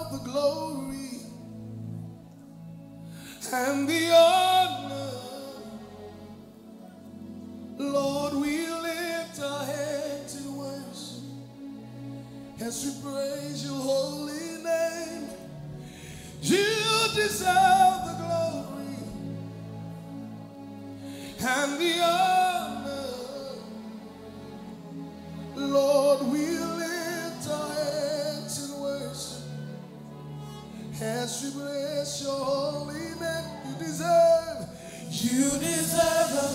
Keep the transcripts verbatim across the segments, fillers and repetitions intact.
the glory and the honor. Lord, we lift our hands in worship as we praise your holy name. You deserve the glory and the honor. Lord, we lift our hands in worship as we bless your holy name. You deserve, you deserve the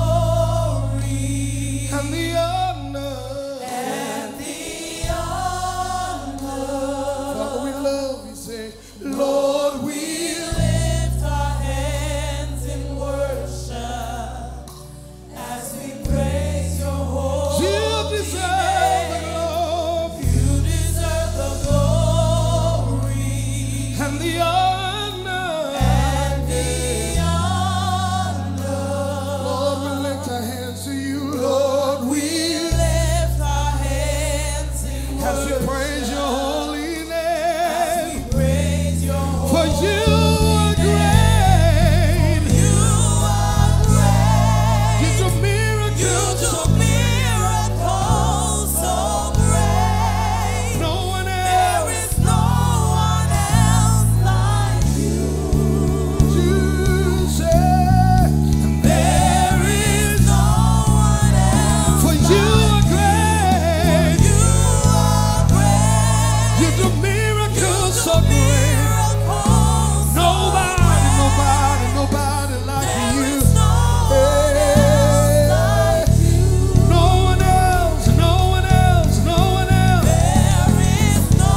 glory and the honor. And the honor. Father, we love you, say, Lord, we lift our hands in worship as we praise your holy you deserve the glory. You deserve the glory And the honor. and the honor. Lord, we lift our hands to you, Lord. We lift our hands in as we worship praise your holy as name. we praise your For holy you are great. You are great. You do You miracles. do miracles so great. No one There else. is no one else like you. You say, There is no one else for you are great. You are great. You do miracles so Do great. miracles so Nobody, great. nobody, nobody like There you. is no one else like you. No one else, no one else, no one else. There is no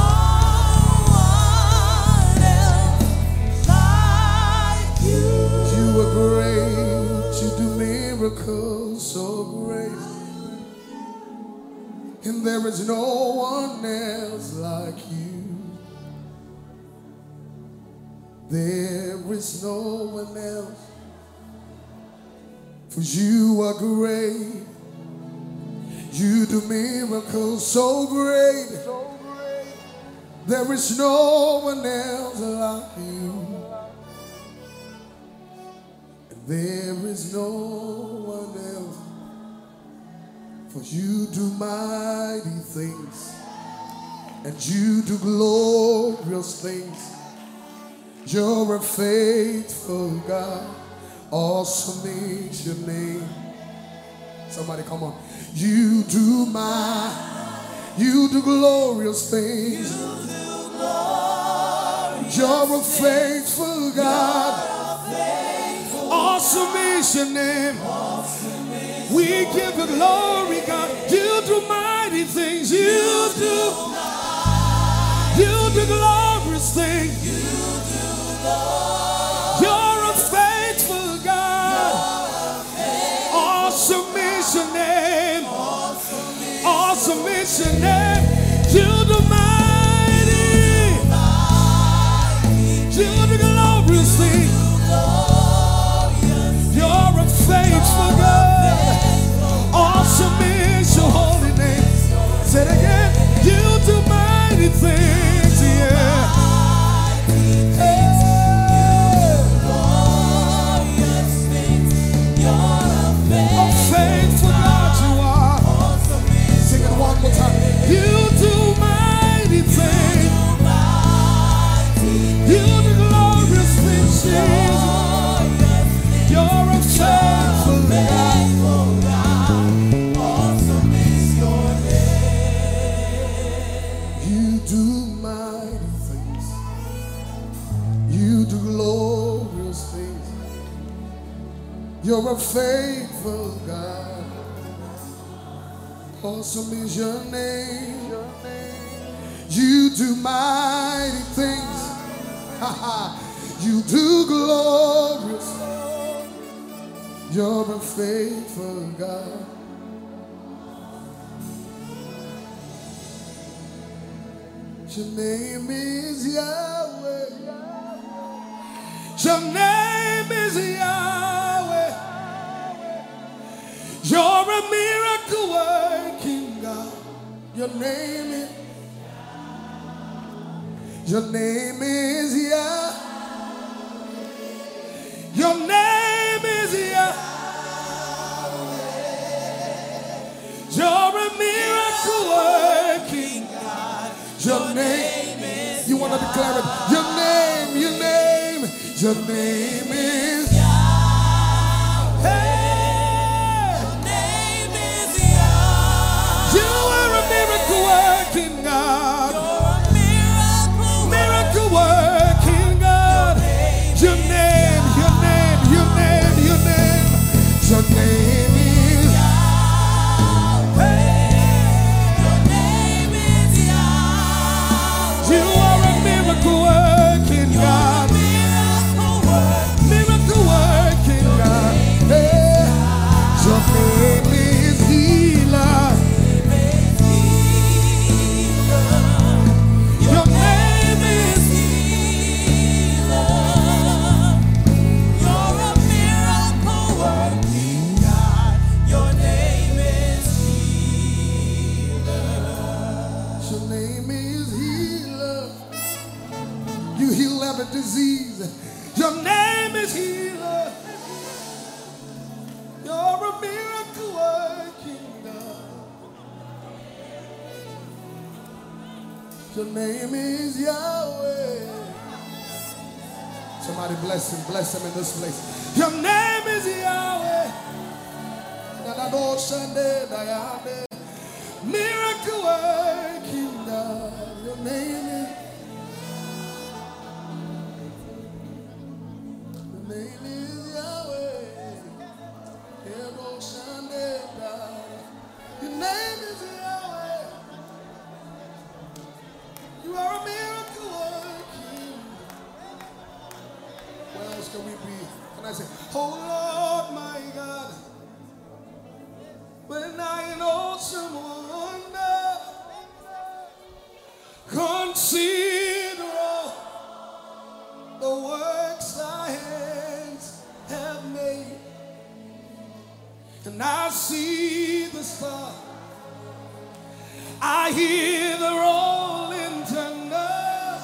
one else like you. You are great, you do miracles so great. And there is no one else like you. There is no one else. For you are great. You do miracles so great. There is no one else like you. And there is no one else. For you do mighty things. And you do glorious things. You're a faithful God. Awesome is your name. Somebody come on. You do my, you do glorious things. You're a faithful God. Awesome is your name. We give you glory, God. You do mighty things. You do. You do glorious things. You're a faithful God. Awesome is your name. Awesome is your name. You do mighty. You do glorious things. You're a faithful God. Awesome is your holy name. Say it again. You do mighty things. Yeah. A faithful God you are. Sing it one more time. You do mighty things. You do glorious things, Jesus. You're a faithful God. You do mighty things. You do glorious things. You're a faithful God. Awesome is your name. You do mighty things. You do glorious. You're a faithful God. Your name is Yahweh. Your name is Yahweh. You're a miracle working God. Your name is Your name is Yah. Your name is Yah. You're a miracle working God. Your name is You want to declare it? Your name, your name, your name is Yahweh. Your name is Yah. You are a miracle working God. Miracle working God. Your name, your name, your name, your name. Your name is Yahweh. Your name is Yahweh. You are a miracle working God. Miracle working God. Hey. Your name is Healer. Your name is Healer. You're a miracle working God. Your name is Healer. Your name is Healer. You heal every disease. Your name is Healer. You're a miracle working God. Your name is Yahweh. Somebody bless him, bless him in this place. Your name is Yahweh. Miracle working God. Your name is Your name is Yahweh. Your name is Yahweh. You are a miracle working. Where else can we be? Can I say, oh Lord my God, when I in awesome wonder consider all the works thy hands have made, and I see the stars, I hear the rolling thunder,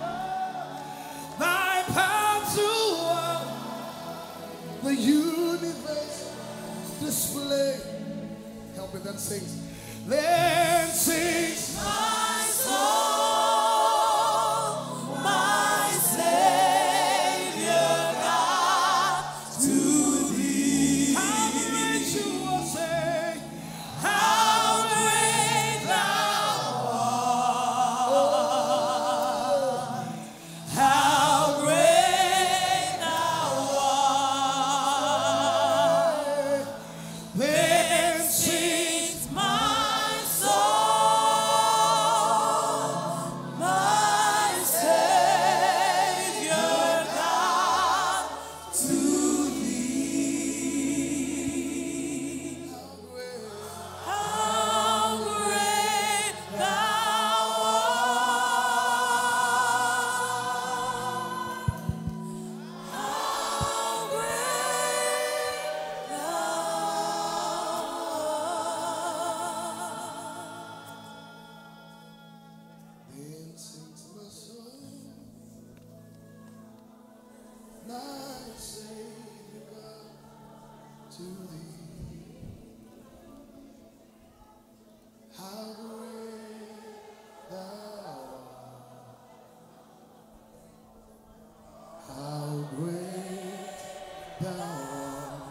thy power throughout the universe display. Help me, then sings, then sings my soul, my Savior God, to thee. How great you are, say, how great thou art. How great thou art. Then sings my soul, my Savior God, to thee. How great thou art. How great thou art. Then sings my soul, my Savior God, to thee. How great thou art. How great thou art.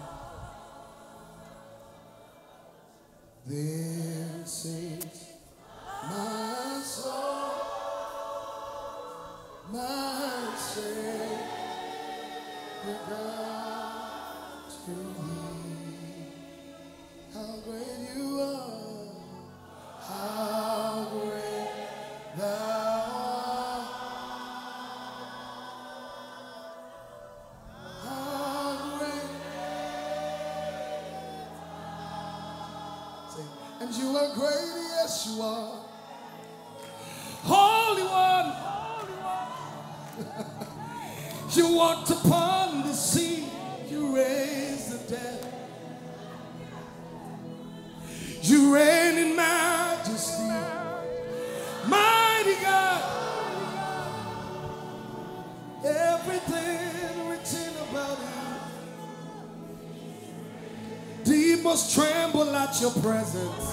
Then sings my soul, my Savior God, to thee. How great you are. How great thou art. How great. Say, and you are great, yes you are. Holy One. You walked upon the sea. You raised the dead. You reign in majesty. Mighty God. demons tremble at your presence.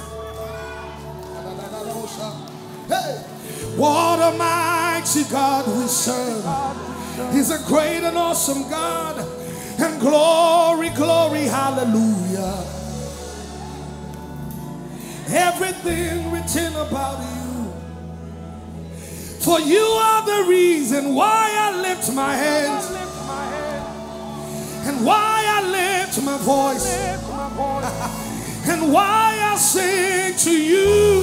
Hey, what a mighty God we serve. He's a great and awesome God. And glory, glory, hallelujah. Everything written about you. For you are the reason why I lift my hands. And why I lift my voice. And why I sing to you.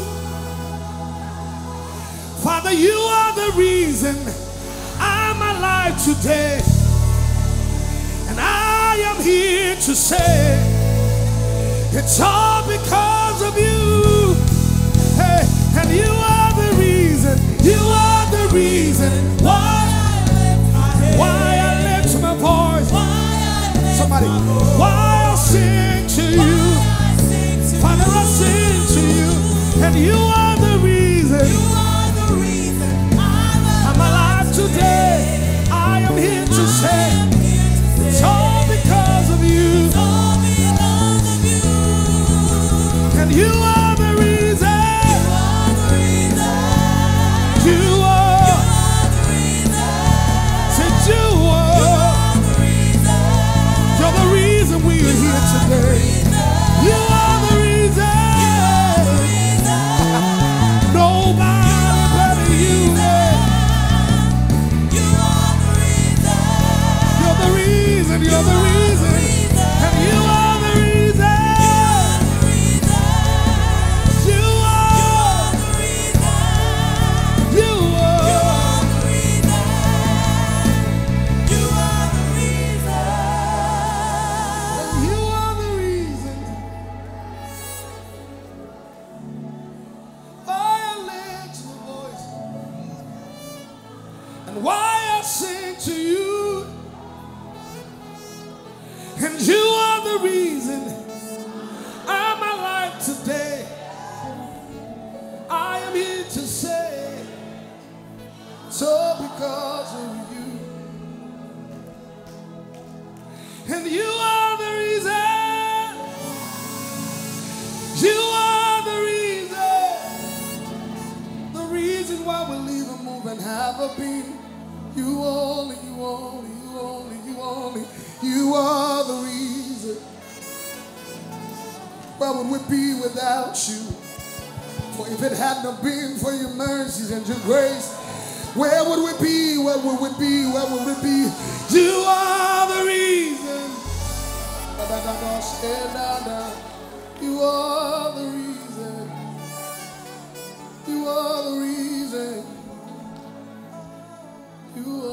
Father, you are the reason I'm alive today. And I am here to say it's all because of you. Hey, and you are the reason, you are the reason why I lift my head, why I lift my voice, why I lift somebody, my voice, why I sing to you. Father, I sing to you, and you are the reason. You are the reason I'm alive today. I am here to say it's all because of you. And you are the reason. You are the reason. Said you are. You're the reason we are here today. You are the reason. Nobody better you. You're the reason. You're the reason. And you are the reason. You are the reason. You are. You are the reason. You are the reason. Why I lift my voice and why I sing to you. And you are the reason I'm alive today. I am here to say it's all because of you. And you are the reason. You are the reason. The reason why we live and move and have a being. You only, you only, you only, you only. You are the reason. Where would we be without you? For if it had not been for your mercies and your grace, where would we be? Where would we be? Where would we be? You are the reason. You are the reason. You are the reason. You are